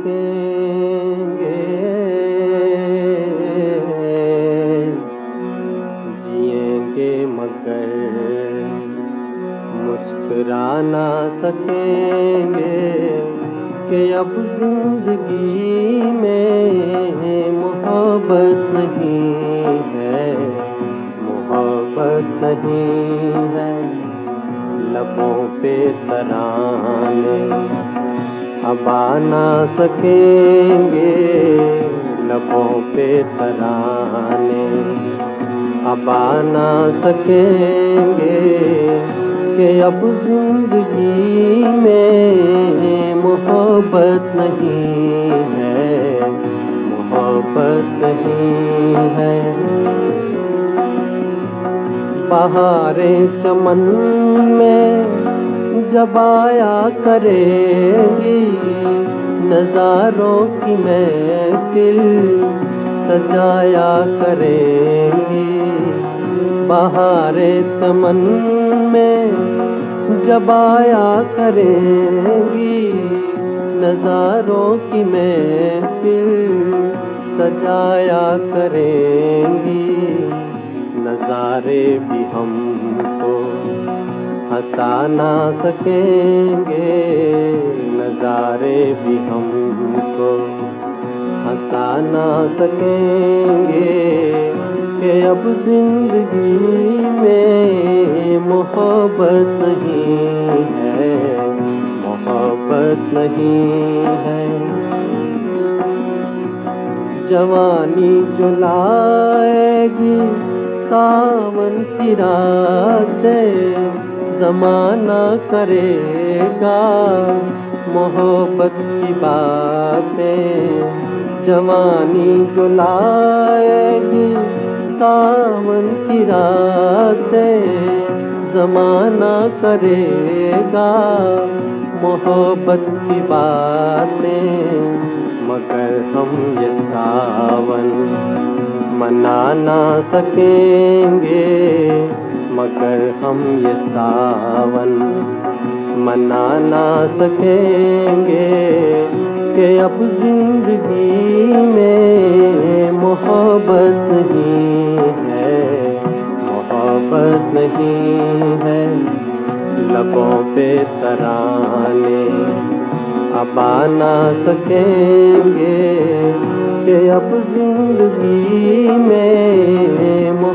सकेंगे, जिएंगे मगर मुस्कुरा ना सकेंगे कि अब जिंदगी में मोहब्बत नहीं है, मोहब्बत नहीं है। लबों पे तराने अब आ ना सकेंगे, लबों पे तराने अब आ ना सकेंगे कि अब जिंदगी में मोहब्बत नहीं है, मोहब्बत नहीं है। बहारे चमन में जब आया करेंगी, नज़ारों की महफिल सजाया करेंगी। बहारे चमन में जब आया करेंगी, नज़ारों की महफिल सजाया करेंगी। नज़ारे भी हमको हंसा ना सकेंगे, नज़ारे भी हमको हंसा ना सकेंगे कि अब जिंदगी में मोहब्बत नहीं है, मोहब्बत नहीं है। जवानी जो लाएगी सावन की रातें, ज़माना करेगा मोहब्बत की बातें। जवानी जो लाएगी सावन की रातें, ज़माना करेगा मोहब्बत की बातें। मगर हम ये सावन मना ना सकेंगे, मगर हम ये सावन मना ना सकेंगे कि अब जिंदगी में मोहब्बत नहीं है, मोहब्बत नहीं है। लबों पे तराने अब आ ना सकेंगे कि अब जिंदगी में